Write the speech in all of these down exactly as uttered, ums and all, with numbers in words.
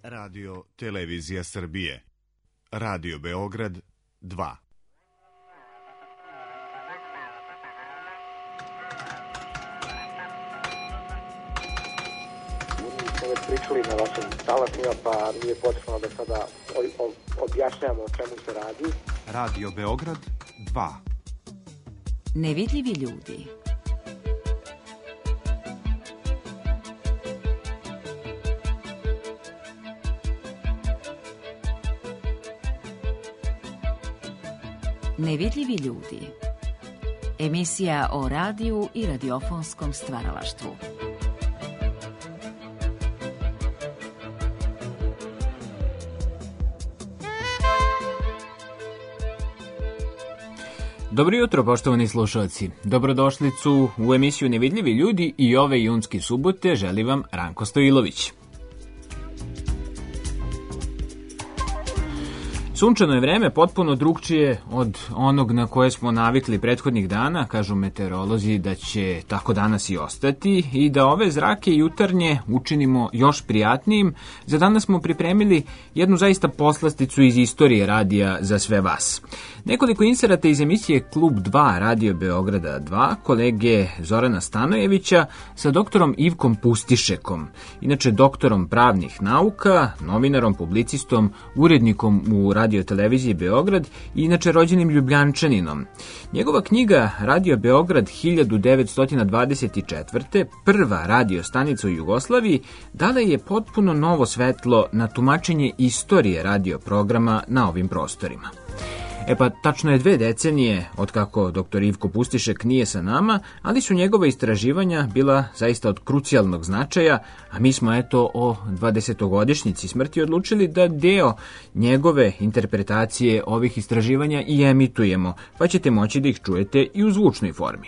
Radio Televizija Srbije. Radio Beograd dva. Smo već pričali na vašim talasima, pa nije potrebno da sada objašnjamo o čemu se radi. Radio Beograd dva. Nevidljivi ljudi. Nevidljivi ljudi. Emisija o radiju i radiofonskom stvaralaštvu. Dobro jutro, poštovani slušalci. Dobrodošlicu u emisiju Nevidljivi ljudi i ove junske subote želi vam Ranko Stojilović. Sunčano je vreme, potpuno drugčije od onog na koje smo navikli prethodnih dana. Kažu meteorolozi da će tako danas i ostati i da ove zrake jutarnje učinimo još prijatnijim. Za danas smo pripremili jednu zaista poslasticu iz istorije radija za sve vas. Nekoliko inserata iz emisije Klub dva Radio Beograda dva, kolege Zorana Stanojevića sa doktorom Ivkom Pustišekom, inače doktorom pravnih nauka, novinarom, publicistom, urednikom u Radio Televiziji Beograd i inače rođenim Ljubljančaninom. Njegova knjiga Radio Beograd hiljadu devetsto dvadeset četvrte. prva radio stanica u Jugoslaviji, dala je potpuno novo svetlo na tumačenje istorije radio programa na ovim prostorima. E pa, tačno je dve decenije od kako doktor Ivko Pustišek nije sa nama, ali su njegova istraživanja bila zaista od krucijalnog značaja, a mi smo eto o dvadesetogodišnjici smrti odlučili da deo njegove interpretacije ovih istraživanja i emitujemo, pa ćete moći da ih čujete i u zvučnoj formi.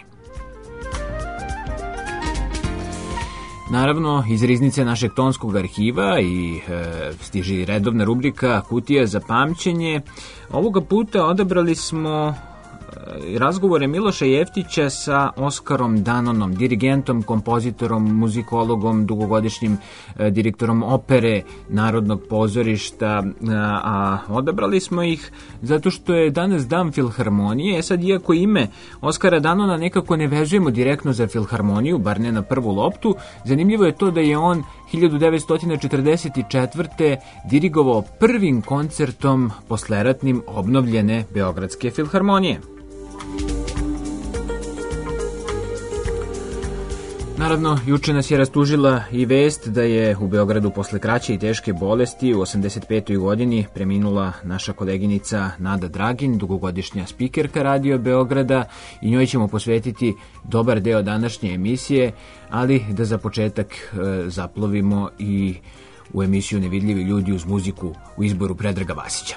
Naravno, iz riznice našeg tonskog arhiva i e, stiži redovna rubrika Kutija za pamćenje. Ovoga puta odabrali smo e, razgovore Miloša Jeftića sa Oskarom Danonom, dirigentom, kompozitorom, muzikologom, dugogodišnjim e, direktorom opere Narodnog pozorišta, a, a odabrali smo ih zato što je danas dan filharmonije. E sad, iako ime Oskara Danona nekako ne vezujemo direktno za filharmoniju, bar ne na prvu loptu, zanimljivo je to da je on hiljadu devetsto četrdeset četvrte dirigovao prvim koncertom posleratnim obnovljene Beogradske filharmonije. Naravno, juče nas je rastužila i vest da je u Beogradu posle kraće i teške bolesti u osamdeset petoj godini preminula naša koleginica Nada Dragin, dugogodišnja spikerka Radio Beograda, i njoj ćemo posvetiti dobar deo današnje emisije, ali da za početak e, zaplovimo i u emisiju Nevidljivi ljudi uz muziku u izboru Predraga Vasića.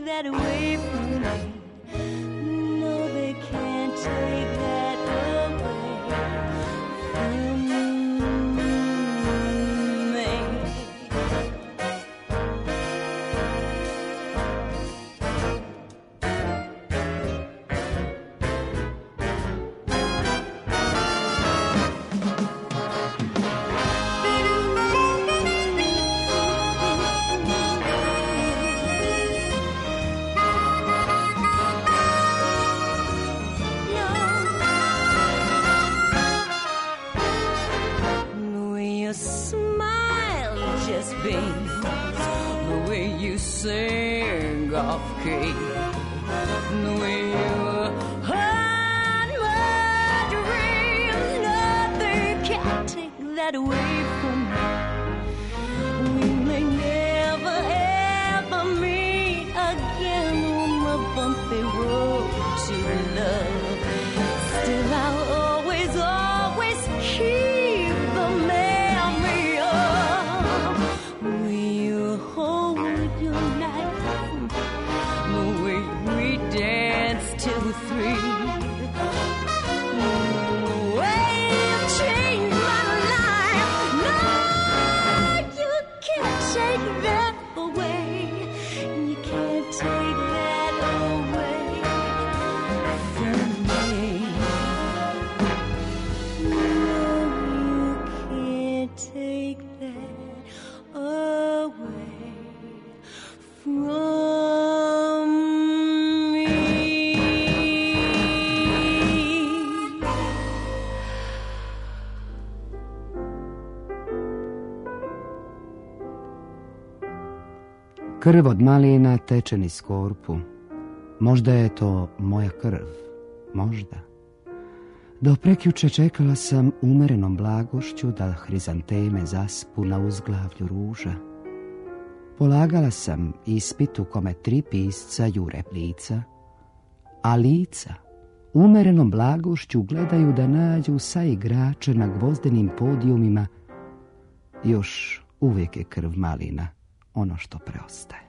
That away from me. No, they can't take that away. things, the way you sing off key, the way you haunt my dreams. Nothing can take that away from me. We may never ever meet again on the bumpy road to love. Still I'll always, always keep the memory of when you hold your knife, the way we danced till three. The way you changed my life. No, you can't take that away. You can't take that away from me. No, you can't take that away from me. Krv od malina teče niz korpu. Možda je to moja krv, možda. Do prekjuče čekala sam umerenom blagošću da hrizanteme zaspu na uzglavlju ruža. Polagala sam ispit u kome tri pisca jure lica, a lica umerenom blagošću gledaju da nađu sa igrače na gvozdenim podijumima. Još uvijek je krv malina ono što preostaje.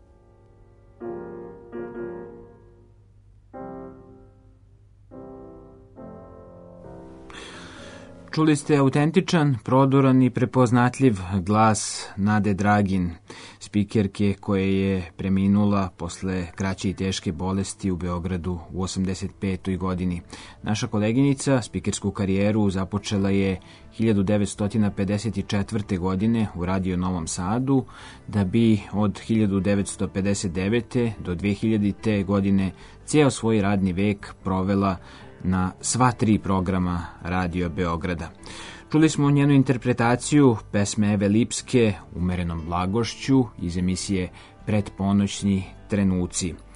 Čuli ste autentičan, prodoran i prepoznatljiv glas Nade Dragin, spikerke koja je preminula posle kraće i teške bolesti u Beogradu u osamdeset petoj godini. Naša koleginica spikersku karijeru započela je hiljadu devetsto pedeset četvrte. godine u Radio Novom Sadu, da bi od hiljadu devetsto pedeset devete. do dve hiljadite. godine ceo svoj radni vek provela na sva tri programa Radio Beograda. Čuli smo njenu interpretaciju pesme Eve Lipske Umerenom blagošću iz emisije Predponoćni trenuci. E,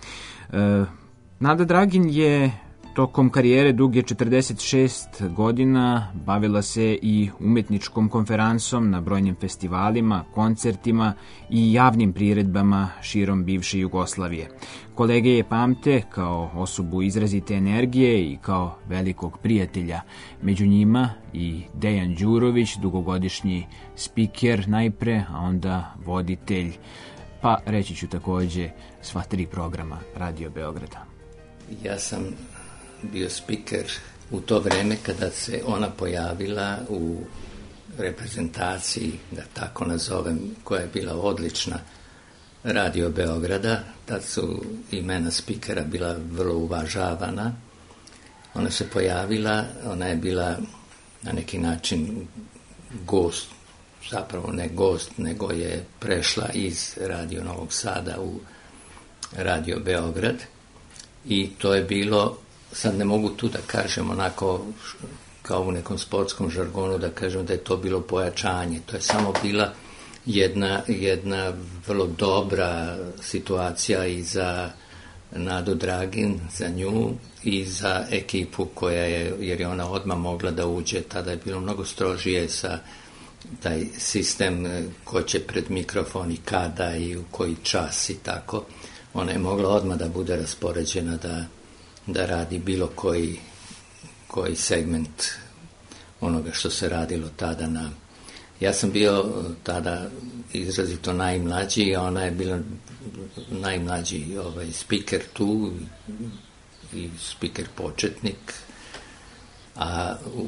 Nada Dragin je tokom karijere duge četrdeset šest godina bavila se i umetničkom konferansom na brojnim festivalima, koncertima i javnim priredbama širom bivše Jugoslavije. Kolege je pamte kao osobu izrazite energije i kao velikog prijatelja. Među njima i Dejan Đurović, dugogodišnji spiker najpre, a onda voditelj, pa reći ću takođe sva tri programa Radio Beograda. Ja sam bio spiker u to vreme kada se ona pojavila u reprezentaciji, da tako nazovem, koja je bila odlična, Radio Beograda. Tad su imena spikera bila vrlo uvažavana. Ona se pojavila, ona je bila na neki način gost, zapravo ne gost, nego je prešla iz Radio Novog Sada u Radio Beograd i to je bilo, sad ne mogu tu da kažem onako kao u nekom sportskom žargonu da kažem da je to bilo pojačanje, to je samo bila jedna, jedna vrlo dobra situacija i za Nadu Dragin, za nju i za ekipu koja je, jer je ona odmah mogla da uđe, tada je bilo mnogo strožije sa taj sistem ko će pred mikrofon i kada i u koji čas i tako. Ona je mogla odmah da bude raspoređena da, da radi bilo koji, koji segment onoga što se radilo tada na... Ja sam bio tada izrazito najmlađi, a ona je bila najmlađi ovaj, spiker tu i spiker početnik, a u,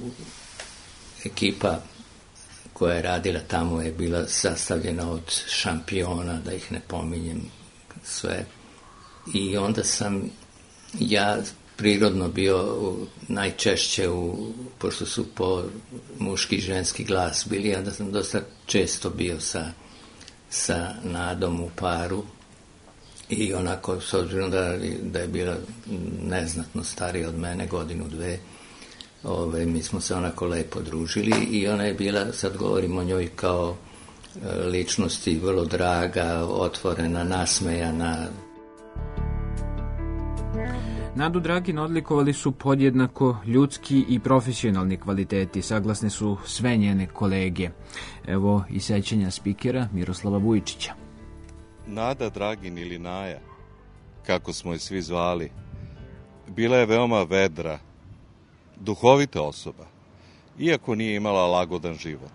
ekipa koja je radila tamo je bila sastavljena od šampiona, da ih ne pominjem sve. I onda sam ja prirodno bio najčešće, u, pošto su po muški i ženski glas bili, onda sam dosta često bio sa, sa Nadom u paru i onako, s obzirom da, da je bila neznatno starija od mene, godinu, dve, ove, mi smo se onako lepo družili i ona je bila, sad govorim o njoj kao ličnosti, vrlo draga, otvorena, nasmejana. Nadu Dragin odlikovali su podjednako ljudski i profesionalni kvaliteti, saglasne su sve njene kolege. Evo i sećanja spikera Miroslava Vujičića. Nada Dragin ili Naja, kako smo je svi zvali, bila je veoma vedra, duhovita osoba, iako nije imala lagodan život.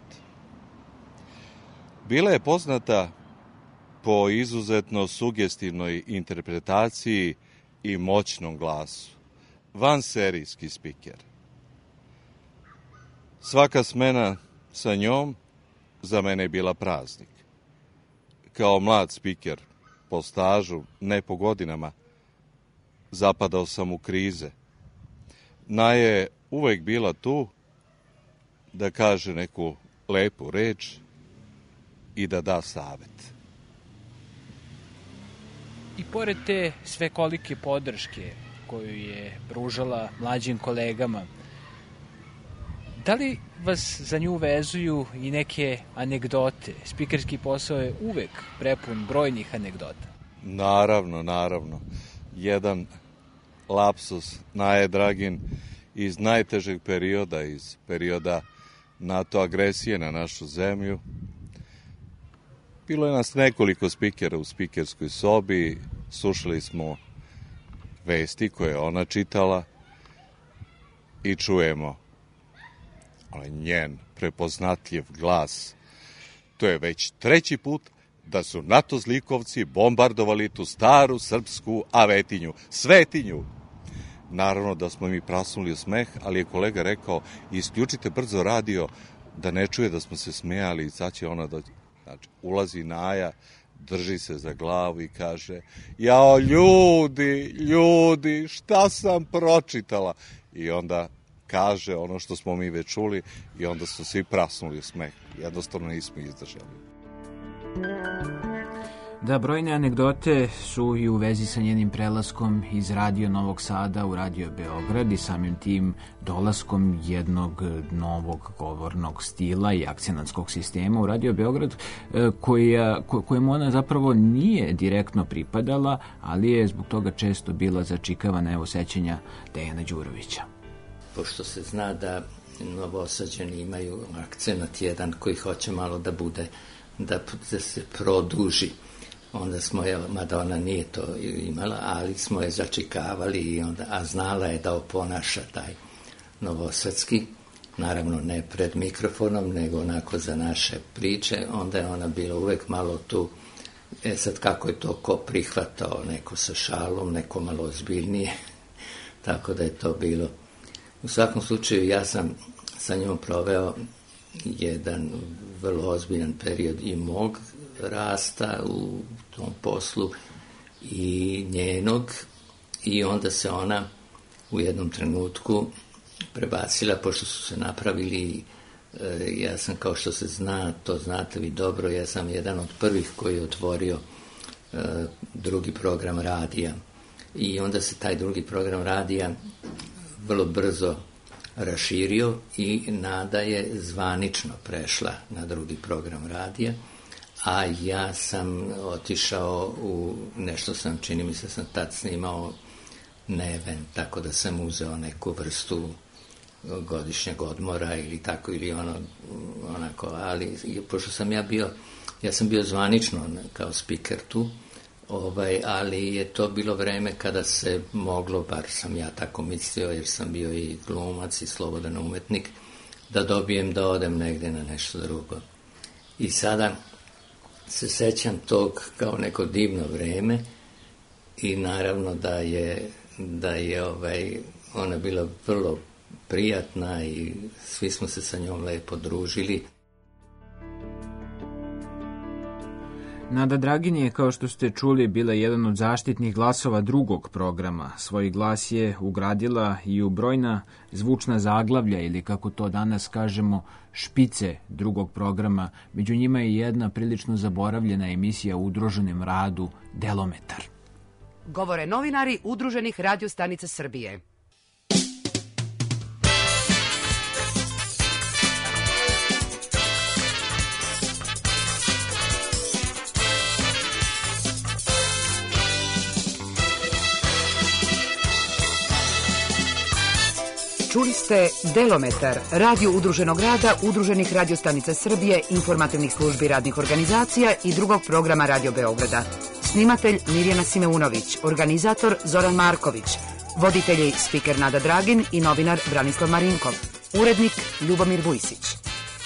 Bila je poznata po izuzetno sugestivnoj interpretaciji i moćnom glasu. Vanserijski spiker. Svaka smena sa njom za mene je bila praznik. Kao mlad spiker, po stažu, ne po godinama, zapadao sam u krize. Naja je uvek bila tu da kaže neku lepu reč i da da savet. I pored te svekolike podrške koju je pružala mlađim kolegama, da li vas za nju vezuju i neke anegdote? Spikerski posao je uvek prepun brojnih anegdota. Naravno, naravno. Jedan lapsus Naje Dragin iz najtežeg perioda, iz perioda NATO agresije na našu zemlju. Bilo je nas nekoliko spikera u spikerskoj sobi, slušali smo vesti koje je ona čitala i čujemo ali njen prepoznatljiv glas. To je već treći put da su NATO zlikovci bombardovali tu staru srpsku avetinju, svetinju. Naravno da smo mi prasnuli u smeh, ali je kolega rekao isključite brzo radio da ne čuje da smo se smejali i sad će ona da... Znači, ulazi Naja, drži se za glavu i kaže jao ljudi, ljudi, šta sam pročitala? I onda kaže ono što smo mi već čuli i onda su svi prasnuli u smeh. Jednostavno nismo izdržali. Da, brojne anegdote su i u vezi sa njenim prelaskom iz Radio Novog Sada u Radio Beograd i samim tim dolaskom jednog novog govornog stila i akcenatskog sistema u Radio Beograd koja, kojemu ona zapravo nije direktno pripadala, ali je zbog toga često bila začikavana, evo sećanja Dejana Đurovića. Pošto se zna da Novosađani imaju akcenat jedan koji hoće malo da bude, da, da se produži, onda smo je, mada ona nije to imala, ali smo je začikavali, i onda, a znala je da oponaša taj novosadski, naravno ne pred mikrofonom, nego onako za naše priče, onda je ona bila uvek malo tu, e sad kako je to ko prihvatao, neko sa šalom, neko malo ozbiljnije, tako da je to bilo. U svakom slučaju ja sam sa njom proveo jedan vrlo ozbiljan period i mog rasta u tom poslu i njenog, i onda se ona u jednom trenutku prebacila, pošto su se napravili, ja sam, kao što se zna, to znate vi dobro, ja sam jedan od prvih koji je otvorio drugi program radija, i onda se taj drugi program radija vrlo brzo raširio i Nada je zvanično prešla na drugi program radija, a ja sam otišao u nešto, sam, čini mi se, sam tad snimao Neven, tako da sam uzeo neku vrstu godišnjeg odmora ili tako, ili ono, onako, ali pošto sam ja bio, ja sam bio zvanično kao spiker tu, ovaj, ali je to bilo vreme kada se moglo, bar sam ja tako mislio, jer sam bio i glumac i slobodan umetnik, da dobijem da odem negde na nešto drugo. I sada se sećam tog kao neko divno vreme, i naravno da je, da je ovaj, ona bila vrlo prijatna i svi smo se sa njom lepo družili. Nada Dragin je, kao što ste čuli, bila jedan od zaštitnih glasova drugog programa. Svoj glas je ugradila i u brojna zvučna zaglavlja, ili kako to danas kažemo, špice drugog programa. Među njima je jedna prilično zaboravljena emisija u udruženem radu Delometar. Govore novinari Udruženih radiostanica Srbije. Čuli ste Delometar, radio udruženog rada Udruženih radiostanica Srbije, informativnih službi radnih organizacija i drugog programa Radio Beograda. Snimatelj Mirjana Simeunović, organizator Zoran Marković, voditelji spiker Nada Dragin i novinar Branislav Marinkov, urednik Ljubomir Vujsić.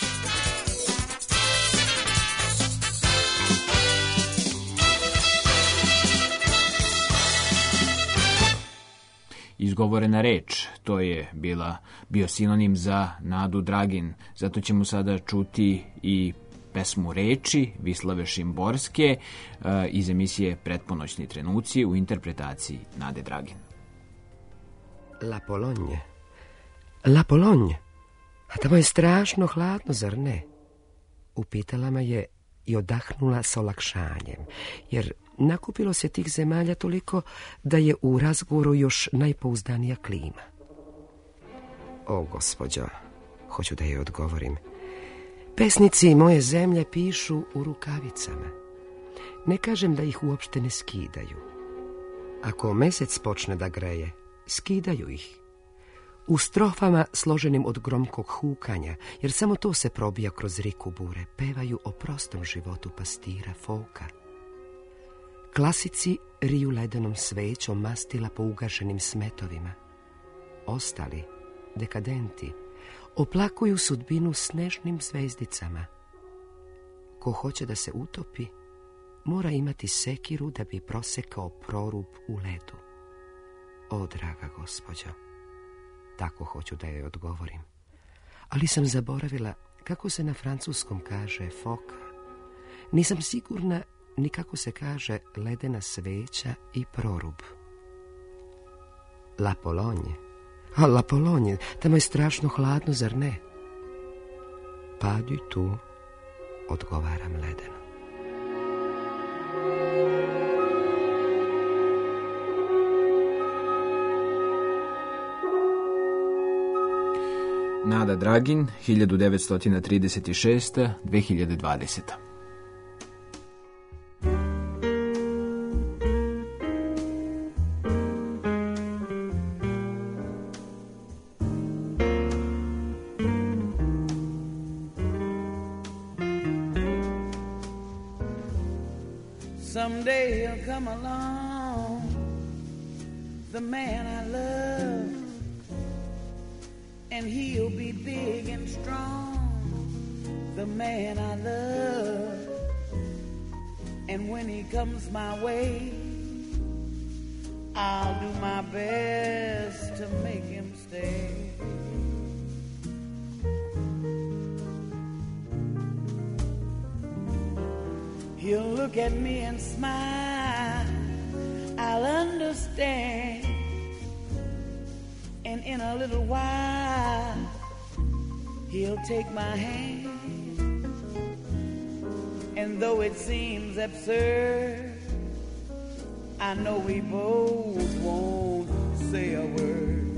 Izgovorena reč, to je bila, bio sinonim za Nadu Dragin. Zato ćemo sada čuti i pesmu reči Vislave Šimborske iz emisije Pretponoćni trenuci u interpretaciji Nade Dragin. La Pologne, La Pologne, a tamo je strašno hladno, zar ne? Upitala me je i odahnula s olakšanjem, jer nakupilo se tih zemalja toliko da je u razgovoru još najpouzdanija klima. O, gospođo, hoću da je odgovorim. Pesnici moje zemlje pišu u rukavicama. Ne kažem da ih uopšte ne skidaju. Ako mesec počne da greje, skidaju ih. U strofama složenim od gromkog hukanja, jer samo to se probija kroz riku bure, pevaju o prostom životu pastira folka. Klasici riju ledenom svećom mastila po ugašenim smetovima. Ostali, dekadenti, oplakuju sudbinu snežnim zvezdicama. Ko hoće da se utopi, mora imati sekiru da bi prosekao prorub u ledu. O, draga gospođo, tako hoću da joj odgovorim. Ali sam zaboravila kako se na francuskom kaže foka. Nisam sigurna ni kako se kaže ledena sveća i prorub. La Pologne. A La Pologne, tamo je strašno hladno, zar ne? Pas du tout, odgovaram ledeno. Nada Dragin, hiljadu devetsto trideset šesta do dve hiljade dvadeseta. Someday he'll come along, the man I love, and he'll be big and strong, the man I love. And when he comes my way, I'll do my best to make him stay. He'll look at me and smile, I'll understand. And in a little while, he'll take my hand. And though it seems absurd, I know we both won't say a word.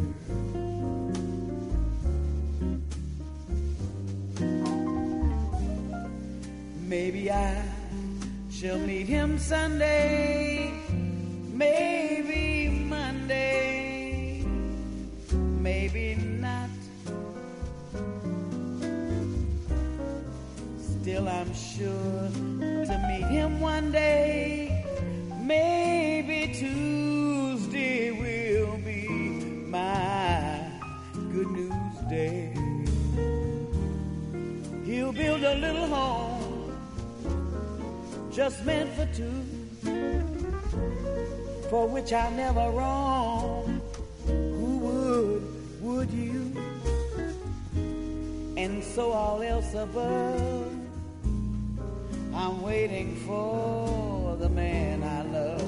Maybe I shall meet him Sunday, maybe Monday, maybe not. Still I'm sure to meet him one day. Maybe Tuesday will be my good news day. He'll build a little home just meant for two, for which I'll never roam. Who would, would you? And so all else above, I'm waiting for the man I love.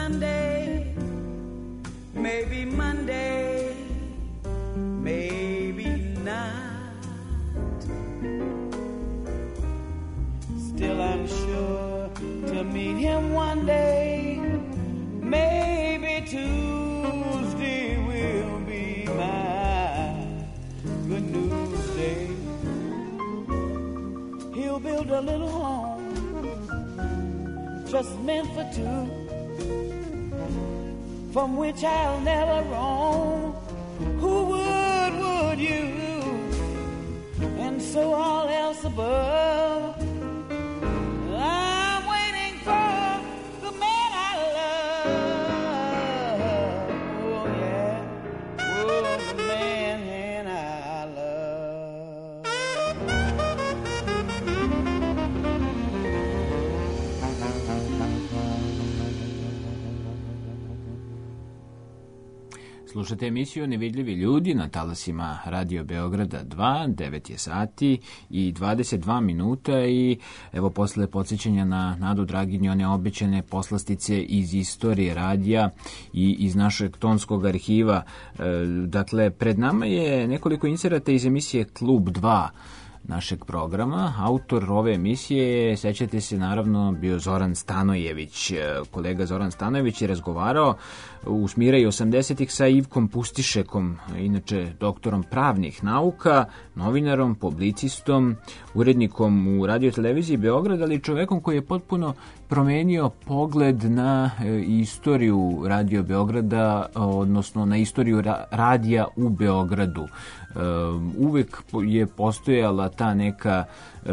Sunday, maybe Monday, maybe not. Still I'm sure to meet him one day. Maybe Tuesday will be my good news day. He'll build a little home just meant for two, from which I'll never roam. Who would, would you? And so all else above, I'm waiting for the man I love. Oh yeah, oh the man I love. Slušate emisiju Nevidljivi ljudi na talasima Radio Beograda dva, devet je sati i dvadeset dva minuta i evo posle podsjećanja na Nadu Draginju, one obećane poslastice iz istorije radija i iz našeg tonskog arhiva. Dakle, pred nama je nekoliko inserata iz emisije Klub dva našeg programa. Autor ove emisije je, sećate se, naravno, bio Zoran Stanojević. Kolega Zoran Stanojević je razgovarao u Smiraju osamdesetih sa Ivkom Pustišekom, inače doktorom pravnih nauka, novinarom, publicistom, urednikom u radioteleviziji Beograd, ali čovekom koji je potpuno promenio pogled na istoriju Radio Beograda, odnosno na istoriju radija u Beogradu. Uvek je postojala ta neka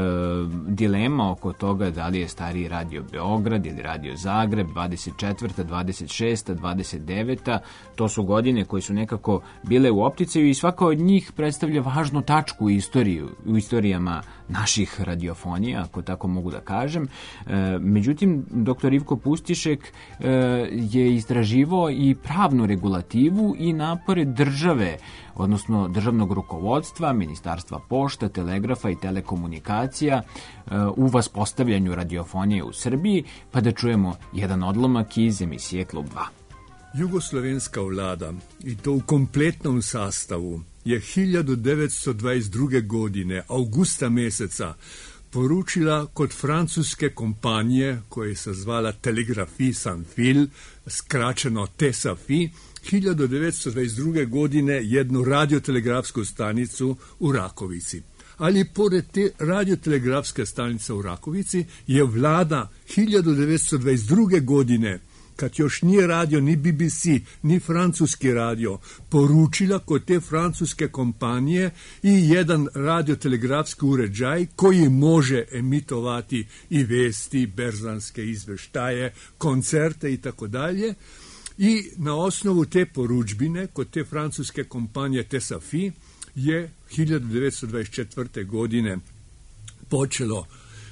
dilema oko toga da li je stariji Radio Beograd ili Radio Zagreb, dvadeset četvrta, dvadeset šesta, dvadeset deveta. To su godine koje su nekako bile u opticaju i svaka od njih predstavlja važnu tačku u istoriju, u istorijama naših radiofonija, ako tako mogu da kažem. Međutim, doktor Ivko Pustišek je istraživao i pravnu regulativu i napore države, odnosno državnog rukovodstva, Ministarstva pošta, telegrafa i telekomunikacija u vaspostavljanju radiofonije u Srbiji, pa da čujemo jedan odlomak iz emisije Klub dva. Jugoslovenska vlada, i to u kompletnom sastavu, je hiljadu devetsto dvadeset druge godine, avgusta meseca, poručila kod francuske kompanije, koja se zvala Telegrafie Sans Fil, skraćeno T S A F I, hiljadu devetsto dvadeset druge godine jednu radiotelegrafsku stanicu u Rakovici. Ali pored te radiotelegrafske stanice u Rakovici je vlada hiljadu devetsto dvadeset druge godine, kad još nije radio ni B B C, ni francuski radio, poručila kod te francuske kompanije i jedan radiotelegrafski uređaj koji može emitovati i vesti, berzanske izveštaje, koncerte i tako dalje. I na osnovu te poručbine kod te francuske kompanije T S A F I je hiljadu devetsto dvadeset četvrte godine počelo uh,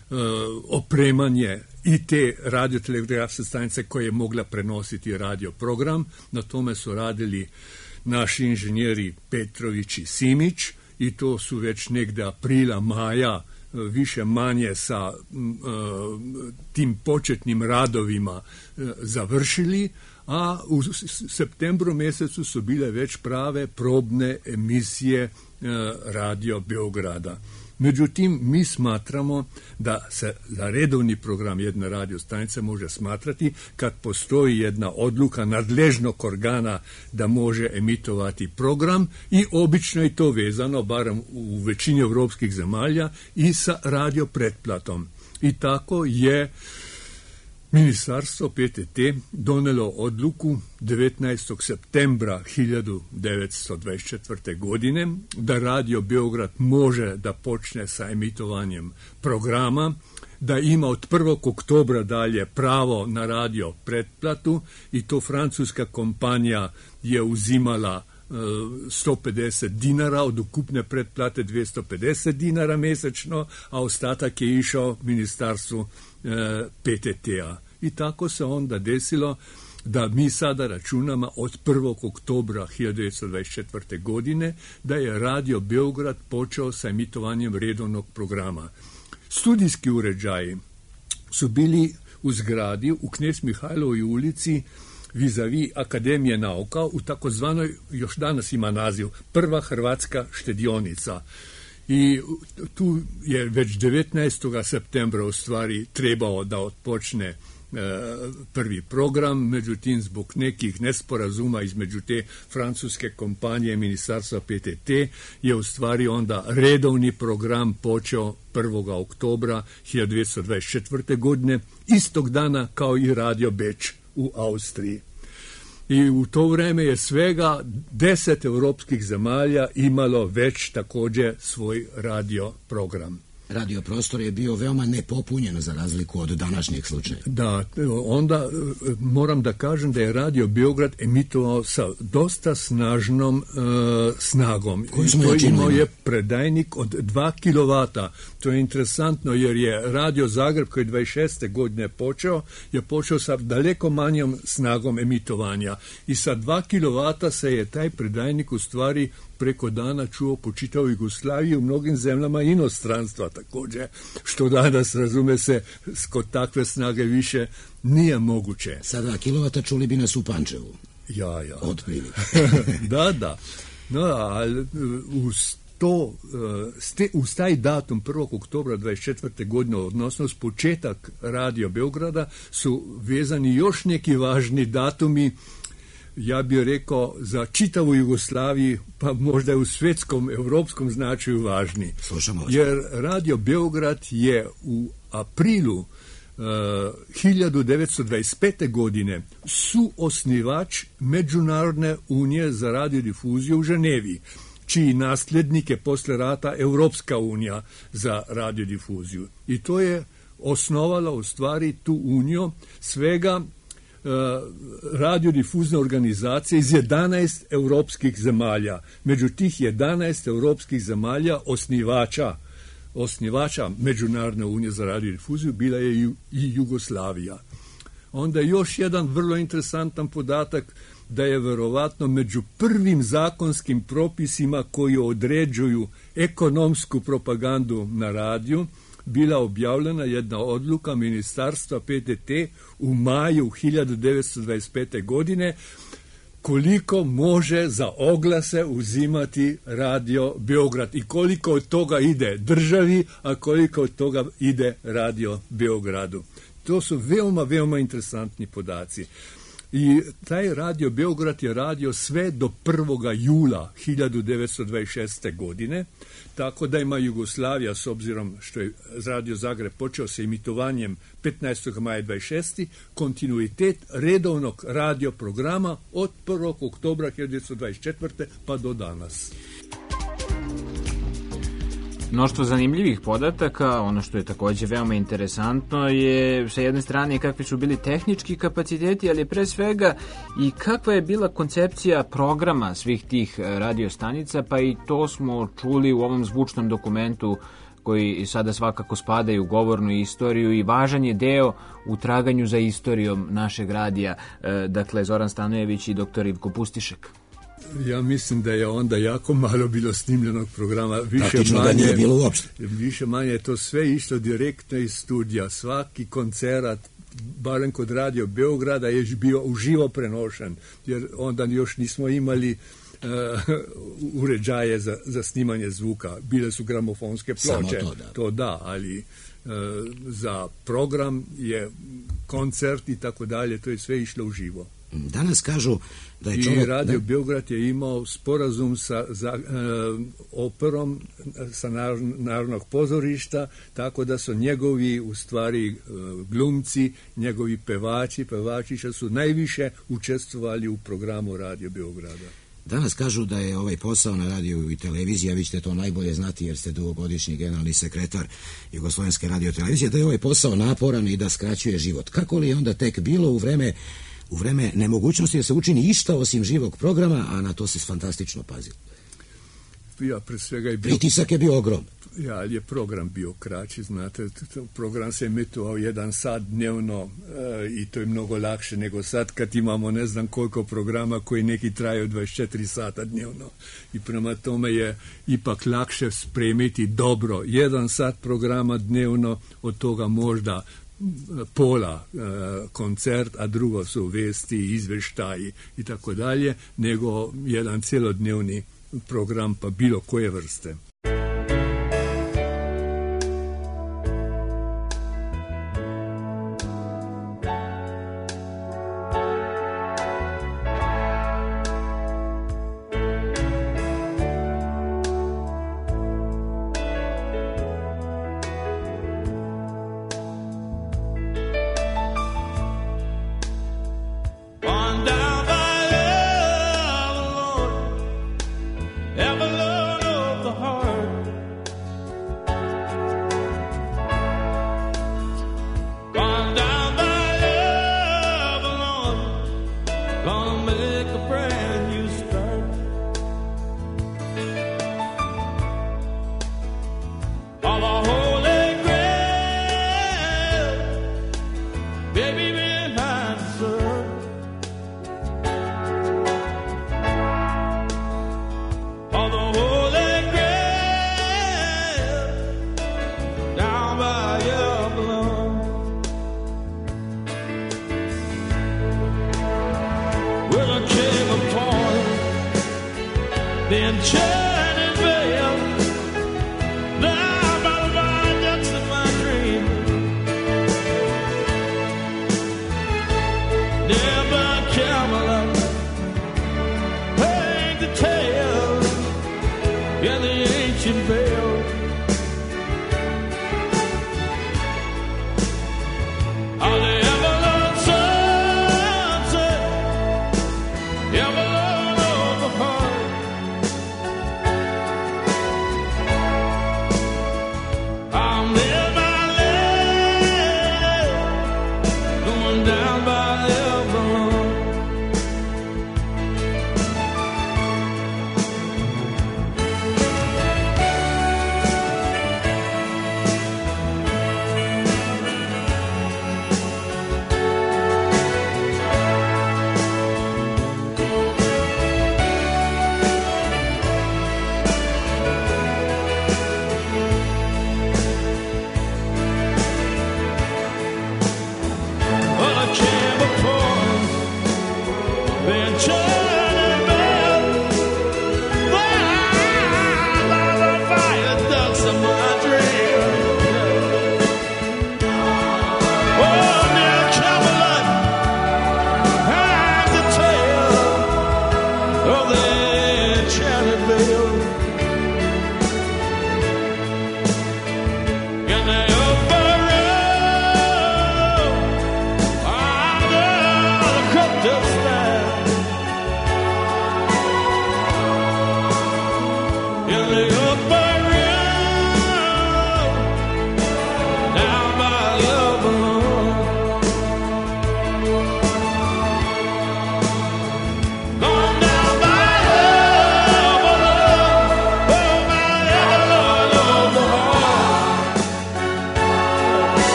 opremanje i te radiotelegrafske stanice koje je mogla prenositi radio program. Na tome su radili naši inženjeri Petrović i Simić i to su već negde aprila, maja više manje sa uh, tim početnim radovima uh, završili, a u septembru mesecu su bile već prave probne emisije uh, Radio Beograda. Međutim, mi smatramo da se za redovni program jedne radio stanice može smatrati kad postoji jedna odluka nadležnog organa da može emitovati program i obično je to vezano, barem u većini evropskih zemalja, i sa radio pretplatom. I tako je Ministarstvo P T T donelo odluku devetnaestog septembra hiljadu devetsto dvadeset četvrte. godine da Radio Beograd može da počne sa emitovanjem programa, da ima od prvog oktobra dalje pravo na radio pretplatu i to francuska kompanija je uzimala sto pedeset dinara, od ukupne pretplate dvjesto pedeset dinara mesečno, a ostatak je išao ministarstvu P T T-a. I tako se onda desilo da mi sada računamo od prvog oktobra hiljadu devetsto dvadeset četvrte. godine da je Radio Beograd počeo sa emitovanjem redovnog programa. Studijski uređaji su bili u zgradi u Knez Mihajlovoj ulici vis-a-vis Akademije nauka, u takozvanoj, još danas ima naziv, Prva hrvatska štedionica. I tu je već devetnaestog septembra u stvari trebao da odpočne prvi program, međutim zbog nekih nesporazuma između te francuske kompanije i ministarstva P T T je u stvari onda redovni program počeo prvog oktobra hiljadu devetsto dvadeset četvrte. godine, istog dana kao i Radio Beč u Austriji. I u to vreme je svega deset europskih zemalja imalo već također svoj radio program. Radio prostor je bio veoma nepopunjen za razliku od današnjeg slučaja. Da, onda moram da kažem da je Radio Beograd emitovao sa dosta snažnom e, snagom. Koji smo to imao je predajnik od dva kilovata. To je interesantno jer je Radio Zagreb koji je dvadeset šeste. godine počeo, je počeo sa daleko manjom snagom emitovanja. I sa dva kilovata se je taj predajnik u stvari preko dana čuo po čitavoj Jugoslaviji, u mnogim zemljama inostranstva također, što danas, razume se, kod takve snage više nije moguće. Sa dva kilovata čuli bi nas u Pančevu. Ja, ja. Otprilike. Da, da. No, ali uz to, uz taj datum prvog oktobra dvadeset četvrte. godine, odnosno s početak Radio Beograda, su vezani još neki važni datumi, ja bih rekao, za čitavu Jugoslaviju, pa možda u svjetskom, europskom značaju važni. Slušamo. Jer Radio Beograd je u aprilu uh, hiljadu devetsto dvadeset pete. godine suosnivač Međunarodne unije za radiodifuziju u Ženevi, čiji nasljednik je posle rata Europska unija za radiodifuziju. I to je osnovala u stvari tu uniju svega radiodifuzne organizacije iz jedanaest europskih zemalja. Među tih jedanaest europskih zemalja osnivača, osnivača Međunarodne unije za radiodifuziju bila je i Jugoslavija. Onda još jedan vrlo interesantan podatak da je verovatno među prvim zakonskim propisima koji određuju ekonomsku propagandu na radiju bila objavljena jedna odluka ministarstva P T T u maju hiljadu devetsto dvadeset pete. godine koliko može za oglase uzimati Radio Beograd i koliko od toga ide državi, a koliko od toga ide Radio Beogradu. To su veoma, veoma interesantni podaci. I taj Radio Beograd je radio sve do prvog jula hiljadu devetsto dvadeset šeste. godine, tako da ima Jugoslavija, s obzirom što je Radio Zagreb počeo sa emitovanjem petnaestog maja dvadeset šeste. kontinuitet redovnog radio programa od prvog oktobra hiljadu devetsto dvadeset četvrte. pa do danas. Mnoštvo zanimljivih podataka, ono što je također veoma interesantno je sa jedne strane kakvi su bili tehnički kapaciteti, ali pre svega i kakva je bila koncepcija programa svih tih radiostanica, pa i to smo čuli u ovom zvučnom dokumentu koji sada svakako spadaju u govornu istoriju i važan je deo u traganju za istorijom našeg radija, dakle Zoran Stanojević i doktor Ivko Pustišek. Ja mislim da je onda jako malo bilo snimljenog programa. Više Praktično manje, da nije bilo uopšte. Više manje je to sve išlo direktno iz studija. Svaki koncerat, barem kod Radio Beograda, je bio uživo prenošen, jer onda još nismo imali uh, uređaje za, za snimanje zvuka. Bile su gramofonske ploče. To da. to da, ali uh, za program je koncert i tako dalje, to je sve išlo uživo. Danas kažu da je čovjek... I Radio da... Beograd je imao sporazum sa za, e, operom sa Narodnog pozorišta, tako da su njegovi u stvari e, glumci, njegovi pevači, pevačića su najviše učestvovali u programu Radio Beograda. Danas kažu da je ovaj posao na radiju i televiziji, a vi ćete to najbolje znati jer ste dugogodišnji generalni sekretar Jugoslovenske radiotelevizije, da je ovaj posao naporan i da skraćuje život. Kako li je onda tek bilo u vreme u vreme nemogućnosti da se učini išta osim živog programa, a na to se fantastično pazilo? Ja, pre svega je bio... Pritisak je bio ogrom. Ja, ali je program bio kraći, znate, program se emitovao jedan sat dnevno e, i to je mnogo lakše nego sad kad imamo ne znam koliko programa koji neki traju dvadeset četiri sata dnevno. I prema tome je ipak lakše spremiti dobro jedan sat programa dnevno, od toga možda pola e, koncert, a drugo su vesti, izveštaji i tako dalje, nego jedan cjelodnevni program pa bilo koje vrste.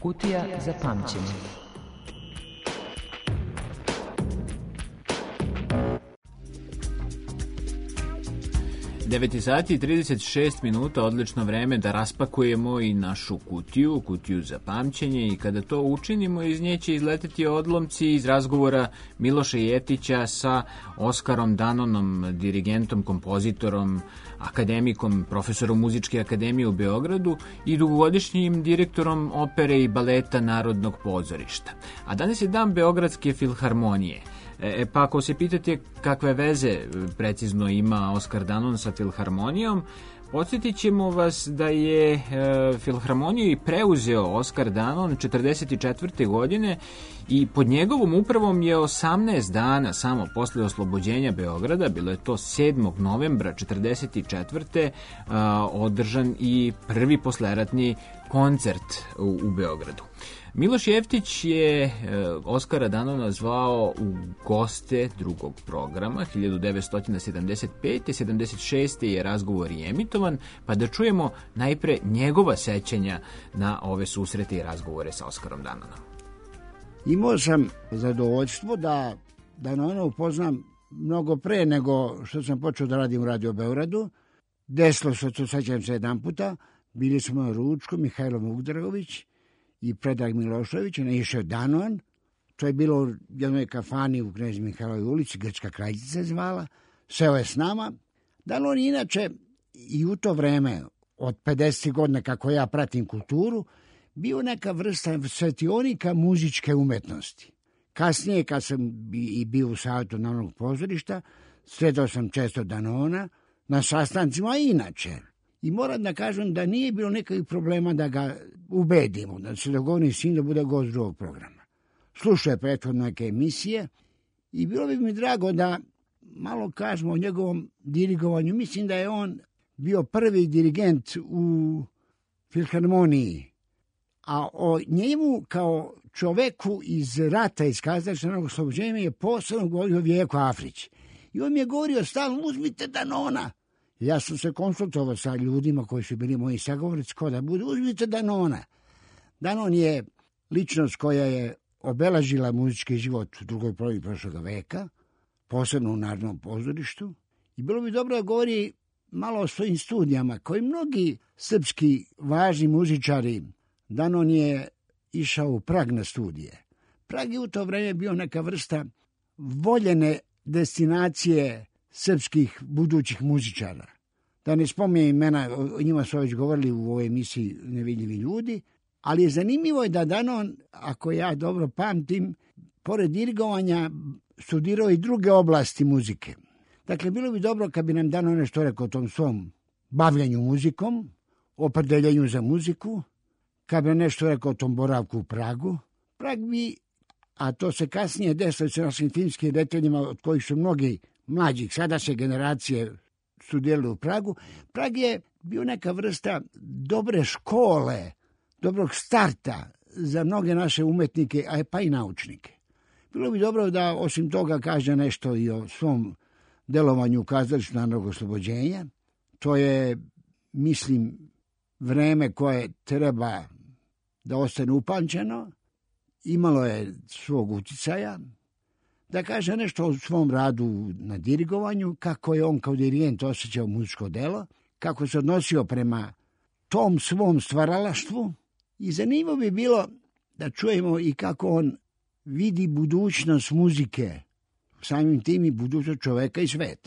Kutija za pamćenje. devet sati i trideset šest minuta, odlično vreme da raspakujemo i našu kutiju, kutiju za pamćenje, i kada to učinimo iz nje će izleteti odlomci iz razgovora Miloša Jeftića sa Oskarom Danonom, dirigentom, kompozitorom, akademikom, profesorom Muzičke akademije u Beogradu i dugogodišnjim direktorom opere i baleta Narodnog pozorišta. A danas je dan Beogradske filharmonije. E, pa ako se pitate kakve veze precizno ima Oskar Danon sa filharmonijom, podsjetit ćemo vas da je e, filharmoniju i preuzeo Oskar Danon četrdeset četvrte godine i pod njegovom upravom je osamnaest dana samo posle oslobođenja Beograda, bilo je to sedmog novembra četrdeset četvrte a, održan i prvi posleratni koncert u, u Beogradu. Miloš Jeftić je e, Oskara Danona zvao u goste drugog programa hiljadu devetsto sedamdeset pete. sedamdeset šeste je razgovor i emitovan, pa da čujemo najpre njegova sećanja na ove susrete i razgovore sa Oskarom Danonom. Imao sam zadovoljstvo da Danona upoznam mnogo pre nego što sam počeo da radim u Radio Beogradu. Desilo se, to sećam se jedan puta, bili smo na ručku, Mihajlo Mugdragović i Predrag Milošević, on je išao Danon, to je bilo u jednoj kafani u Knez Mihajlovoj ulici, Grčka kraljica se zvala, seo je s nama. Danon inače i u to vreme, od pedeset godina kako ja pratim kulturu, bio neka vrsta svetionika muzičke umetnosti. Kasnije, kad sam i bio u savjetu Narodnog pozorišta, sredao sam često Danona na sastancima, i inače. I moram da kažem da nije bilo nekakvih problema da ga ubedimo, da se dogovori s njim da bude gost drugog programa. Slušao je prethodno neke emisije i bilo bi mi drago da malo kažemo o njegovom dirigovanju. Mislim da je on bio prvi dirigent u filharmoniji, a o njemu kao čoveku iz rata, iz kazališnog oslobođenja, je posebno govorio Vijeko Afrić. I on mi je govorio stalno, uzmite Danona. Ja sam se konsultovao sa ljudima koji su bili moji sagovornici, ko da bude, uzmite Danona. Danon je ličnost koja je obeležila muzički život u drugoj polovini prošlog veka, posebno u Narodnom pozorištu. I bilo bi dobro da govori malo o svojim studijama, koji mnogi srpski važni muzičari. Danon je išao u Prag na studije. Prag je u to vreme bio neka vrsta voljene destinacije srpskih budućih muzičara. Da ne spominjem imena, o njima su već govorili u ovoj emisiji Nevidljivi ljudi, ali je zanimljivo je da Danon, ako ja dobro pamtim, pored dirigovanja studirao i druge oblasti muzike. Dakle, bilo bi dobro kad bi nam Danon nešto rekao o tom svom bavljanju muzikom, opredeljenju za muziku, kad bi nešto rekao o tom boravku u Pragu. Prag bi, a to se kasnije desilo sa našim filmskim rediteljima, od kojih su mnogi mlađih, sadašnje generacije studirali u Pragu. Prag je bio neka vrsta dobre škole, dobrog starta za mnoge naše umetnike, a pa i naučnike. Bilo bi dobro da osim toga kaže nešto i o svom delovanju u kazalištu Narodnog oslobođenja. To je, mislim, vreme koje treba da ostane upamćeno. Imalo je svog uticaja. Da kaže nešto o svom radu na dirigovanju, kako je on kao dirigent osjećao muzičko delo, kako se odnosio prema tom svom stvaralaštvu. I zanimljivo bi bilo da čujemo i kako on vidi budućnost muzike, samim tim i budućnost čoveka i sveta.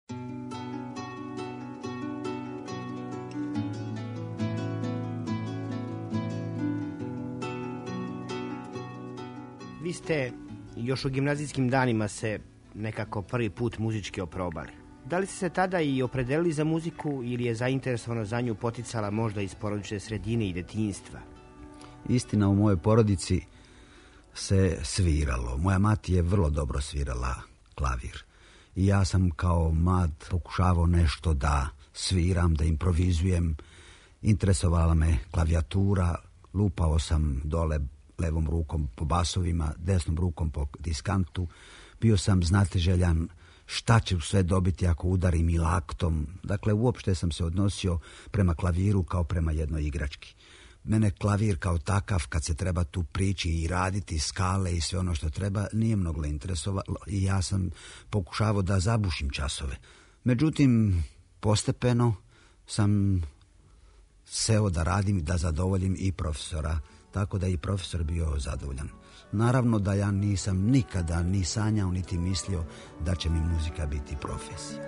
Vi ste još u gimnazijskim danima se nekako prvi put muzički oprobali. Da li ste se tada i opredelili za muziku ili je zainteresovano za nju poticala možda iz porodične sredine i detinjstva? Istina, u mojoj porodici se sviralo. Moja mati je vrlo dobro svirala klavir. I ja sam kao mlad pokušavao nešto da sviram, da improvizujem. Interesovala me klavijatura, lupao sam dole levom rukom po basovima, desnom rukom po diskantu. Bio sam znatiželjan šta ću sve dobiti ako udarim i laktom. Dakle, uopšte sam se odnosio prema klaviru kao prema jednoj igrački. Mene klavir kao takav, kad se treba tu prići i raditi skale i sve ono što treba, nije mnogo interesovalo i ja sam pokušavao da zabušim časove. Međutim, postepeno sam seo da radim i da zadovoljim i profesora, tako da je i profesor bio zadovoljan. Naravno da ja nisam nikada ni sanjao niti mislio da će mi muzika biti profesija.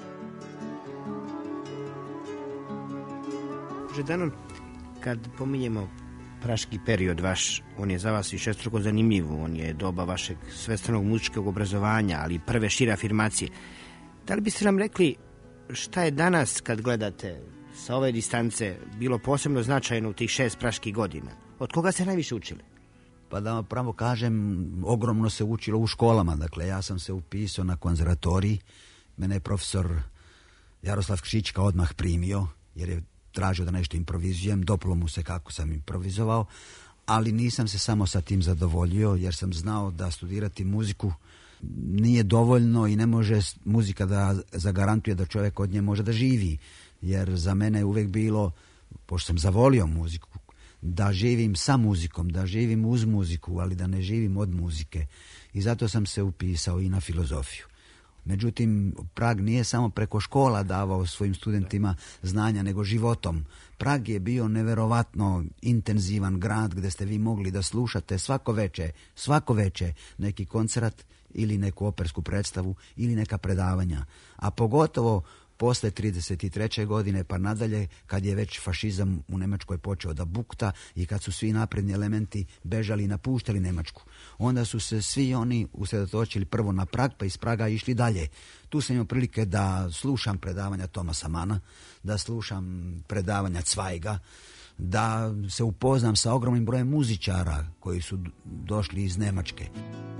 Žedanon, kad pominjemo praški period vaš, on je za vas višestruko zanimljiv, on je doba vašeg svestranog muzičkog obrazovanja, ali i prve šire afirmacije. Da li biste nam rekli šta je danas, kad gledate sa ove distance, bilo posebno značajno u tih šest praških godina? Od koga ste najviše učili? Pa da vam pravo kažem, ogromno se učilo u školama. Dakle, ja sam se upisao na konzervatoriji. Mene je profesor Jaroslav Kšička odmah primio, jer je tražio da nešto improvizujem. Dopalo mu se kako sam improvizovao, ali nisam se samo sa tim zadovoljio, jer sam znao da studirati muziku nije dovoljno i ne može muzika da zagarantuje da čovjek od nje može da živi. Jer za mene je uvijek bilo, pošto sam zavolio muziku, da živim sa muzikom, da živim uz muziku, ali da ne živim od muzike. I zato sam se upisao i na filozofiju. Međutim, Prag nije samo preko škola davao svojim studentima znanja, nego životom. Prag je bio neverovatno intenzivan grad gdje ste vi mogli da slušate svako veče, svako veče neki koncert ili neku opersku predstavu ili neka predavanja. A pogotovo posle trideset treće godine pa nadalje, kad je već fašizam u Nemačkoj počeo da bukta i kad su svi napredni elementi bežali i napuštali Nemačku, onda su se svi oni usredotočili prvo na Prag, pa iz Praga išli dalje. Tu sam imao prilike da slušam predavanja Tomasa Mana, da slušam predavanja Cvajga, da se upoznam sa ogromnim brojem muzičara koji su došli iz Nemačke.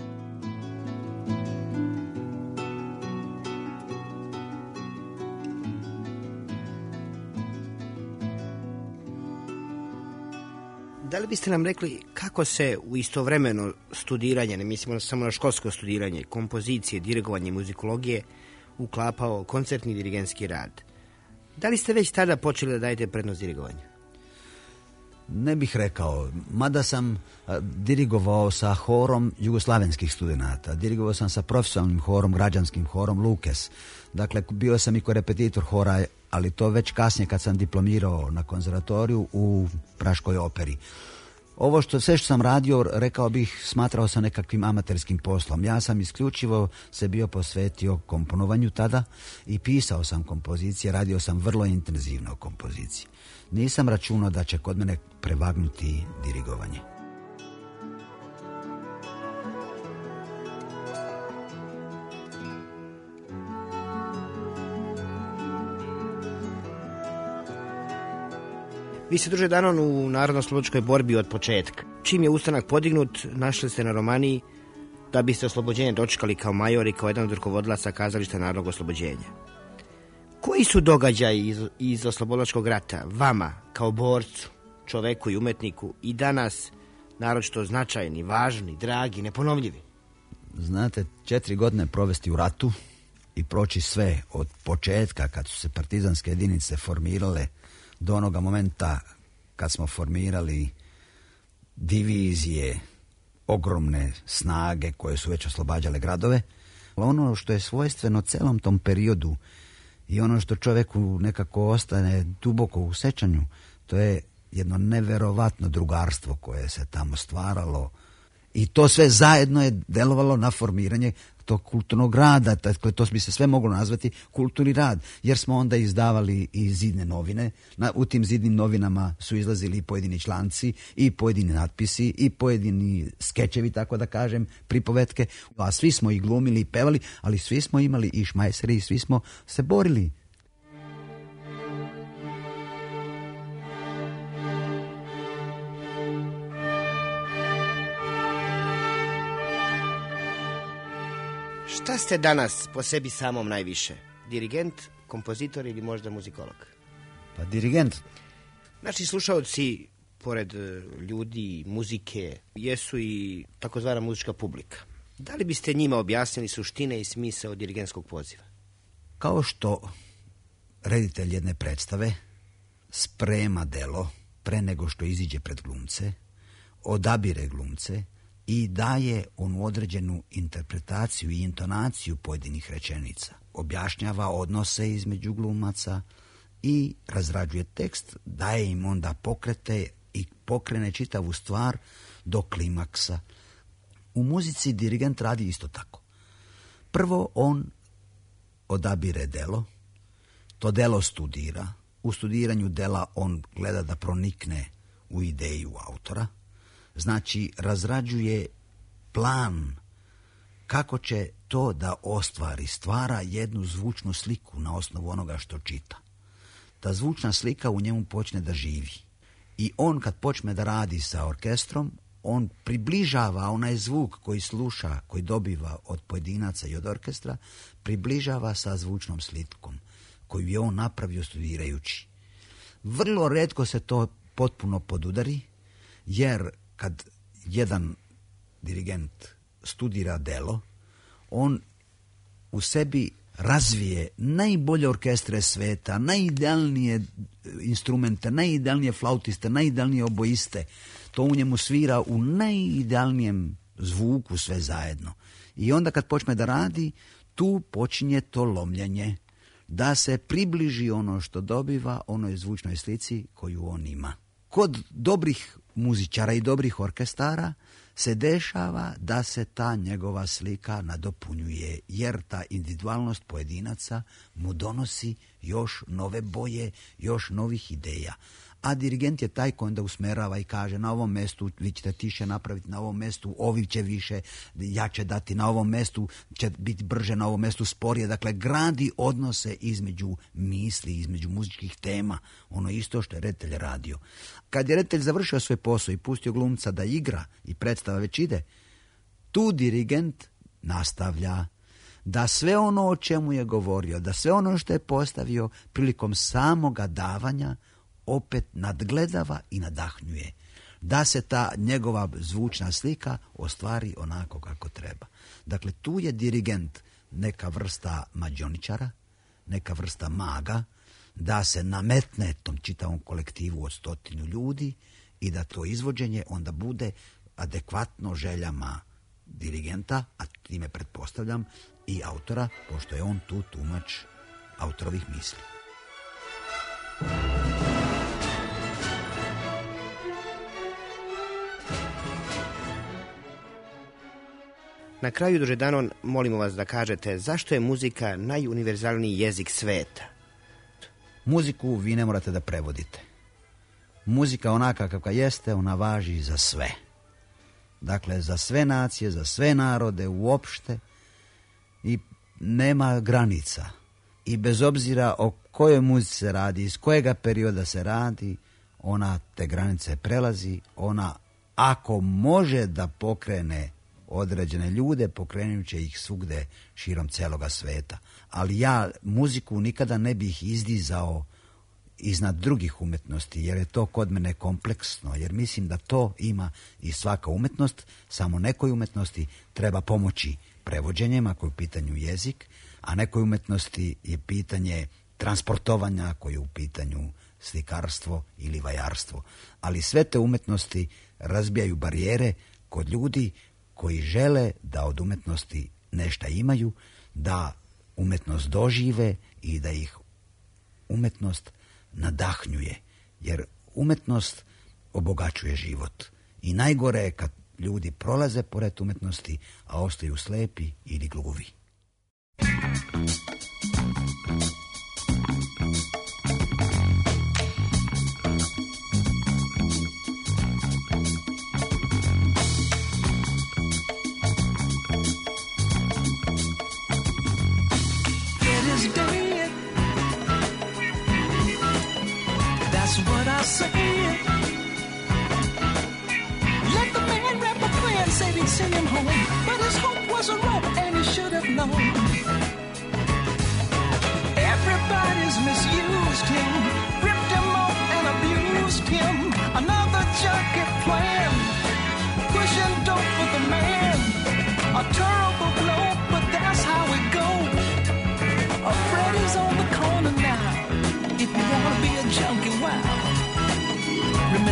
Da li biste nam rekli kako se u istovremeno studiranje, ne mislimo samo na školsko studiranje, kompozicije, dirigovanje, muzikologije, uklapao koncertni dirigentski rad? Da li ste već tada počeli da dajete prednost dirigovanju? Ne bih rekao, mada sam a, dirigovao sa horom jugoslavenskih studenata, dirigovao sam sa profesionalnim horom, građanskim horom Lukes. Dakle, bio sam i korepetitor hora, ali to već kasnije kad sam diplomirao na konzervatoriju u Praškoj operi. Ovo što sve što sam radio, rekao bih, smatrao sam nekakvim amaterskim poslom. Ja sam isključivo se bio posvetio komponovanju tada i pisao sam kompozicije, radio sam vrlo intenzivno kompoziciji. Nisam računao da će kod mene prevagnuti dirigovanje. Vi ste, druže Danon, u narodno-slobodačkoj borbi od početka. Čim je ustanak podignut, našli ste na Romaniji da biste oslobođenje dočekali kao major i kao jedan od rukovodilaca kazališta narodnog oslobođenja. Koji su događaji iz, iz oslobodilačkog rata vama, kao borcu, čoveku i umetniku, i danas naročito značajni, važni, dragi, neponovljivi? Znate, četiri godine provesti u ratu i proći sve od početka kad su se partizanske jedinice formirale do onoga momenta kad smo formirali divizije, ogromne snage koje su već oslobađale gradove. Ono što je svojstveno celom tom periodu i ono što čovjeku nekako ostane duboko u sećanju, to je jedno neverovatno drugarstvo koje se tamo stvaralo. I to sve zajedno je delovalo na formiranje tog kulturnog rada, dakle to bi se sve moglo nazvati kulturni rad, jer smo onda izdavali i zidne novine. Na, u tim zidnim novinama su izlazili i pojedini članci, i pojedini natpisi, i pojedini skečevi, tako da kažem, pripovetke, a svi smo i glumili i pevali, ali svi smo imali i šmajseri i svi smo se borili. Šta ste danas po sebi samom najviše? Dirigent, kompozitor ili možda muzikolog? Pa dirigent. Naši slušalci, pored ljudi, muzike, jesu i takozvana muzička publika. Da li biste njima objasnili suštine i smisao dirigentskog poziva? Kao što reditelj jedne predstave sprema delo, pre nego što iziđe pred glumce, odabire glumce i daje onu određenu interpretaciju i intonaciju pojedinih rečenica. Objašnjava odnose između glumaca i razrađuje tekst, daje im onda pokrete i pokrene čitavu stvar do klimaksa. U muzici dirigent radi isto tako. Prvo on odabire delo, to delo studira. U studiranju dela on gleda da pronikne u ideju autora. Znači, razrađuje plan kako će to da ostvari, stvara jednu zvučnu sliku na osnovu onoga što čita. Ta zvučna slika u njemu počne da živi. I on kad počne da radi sa orkestrom, on približava onaj zvuk koji sluša, koji dobiva od pojedinaca i od orkestra, približava sa zvučnom slikom koju je on napravio studirajući. Vrlo retko se to potpuno podudari, jer kad jedan dirigent studira delo, on u sebi razvije najbolje orkestre sveta, najidealnije instrumente, najidealnije flautiste, najidealnije oboiste. To u njemu svira u najidealnijem zvuku sve zajedno. I onda kad počne da radi, tu počinje to lomljenje, da se približi ono što dobiva onoj zvučnoj slici koju on ima. Kod dobrih muzičara i dobrih orkestara se dešava da se ta njegova slika nadopunjuje, jer ta individualnost pojedinaca mu donosi još nove boje, još novih ideja. A dirigent je taj koji onda usmerava i kaže na ovom mestu vi ćete tiše napraviti, na ovom mestu ovi će više jače dati, na ovom mestu će biti brže, na ovom mestu sporije. Dakle, gradi odnose između misli, između muzičkih tema, ono isto što je reditelj radio. Kad je reditelj završio svoj posao i pustio glumca da igra i predstava već ide, tu dirigent nastavlja da sve ono o čemu je govorio, da sve ono što je postavio prilikom samoga davanja opet nadgledava i nadahnjuje. Da se ta njegova zvučna slika ostvari onako kako treba. Dakle, tu je dirigent neka vrsta mađioničara, neka vrsta maga, da se nametne tom čitavom kolektivu od stotinu ljudi i da to izvođenje onda bude adekvatno željama dirigenta, a time pretpostavljam i autora, pošto je on tu tumač autorovih misli. Na kraju, druže Danon, molimo vas da kažete zašto je muzika najuniverzalniji jezik sveta? Muziku vi ne morate da prevodite. Muzika onaka kakva jeste, ona važi za sve. Dakle, za sve nacije, za sve narode uopšte i nema granica. I bez obzira o kojoj muzici se radi, iz kojega perioda se radi, ona te granice prelazi, ona ako može da pokrene određene ljude, pokrenuće ih svugde širom celoga sveta. Ali ja muziku nikada ne bih izdizao iznad drugih umetnosti, jer je to kod mene kompleksno, jer mislim da to ima i svaka umetnost, samo nekoj umetnosti treba pomoći prevođenjem, ako je u pitanju jezik, a nekoj umetnosti je pitanje transportovanja, ako je u pitanju slikarstvo ili vajarstvo. Ali sve te umetnosti razbijaju barijere kod ljudi koji žele da od umetnosti nešto imaju, da umetnost dožive i da ih umetnost nadahnjuje. Jer umetnost obogaćuje život. I najgore je kad ljudi prolaze pored umetnosti, a ostaju slepi ili gluvi. What I said. Let the man rap a plan, said he'd send him home, but his hope was a rope, and he should have known. Everybody's misused him, ripped him off and abused him. Another junkie plan, pushing dope for the man. A terrible blow, but that's how it goes. A Freddy's on the corner now. If you wanna be a junkie, wow.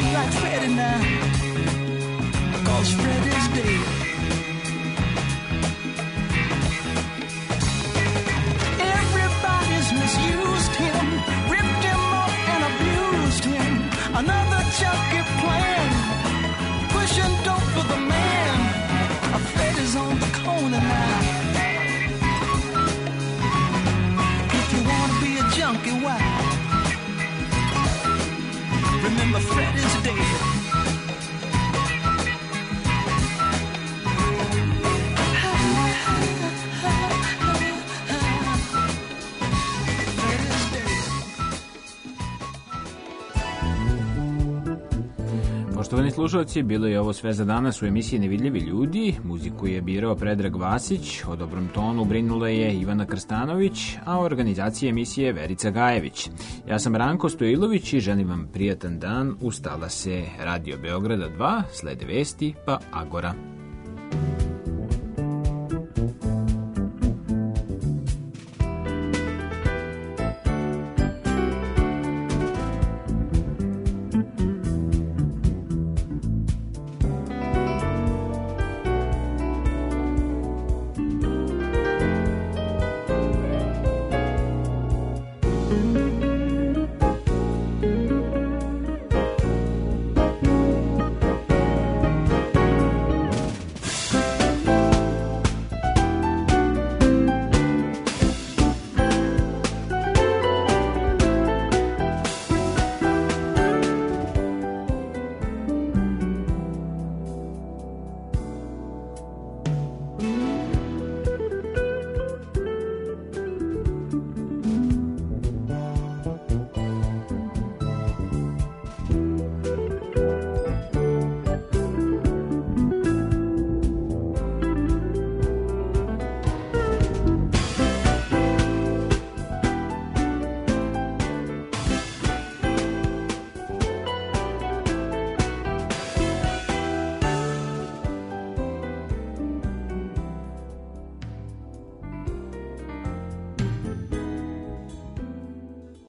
like Freddie now, 'cause Freddie's dead. Everybody's misused him, ripped him up and abused him. Another junkie plan, pushing dope for the man. A Freddie's on the corner now. If you wanna be a junkie, why? Remember, Freddie's dead. Poštovani slušalci, bilo je ovo sve za danas u emisiji Nevidljivi ljudi. Muziku je birao Predrag Vasić, o dobrom tonu brinula je Ivana Krstanović, a u organizaciji emisije Verica Gajević. Ja sam Ranko Stojilović i želim vam prijatan dan. Ustala se Radio Beograda dva, slede vesti, pa Agora.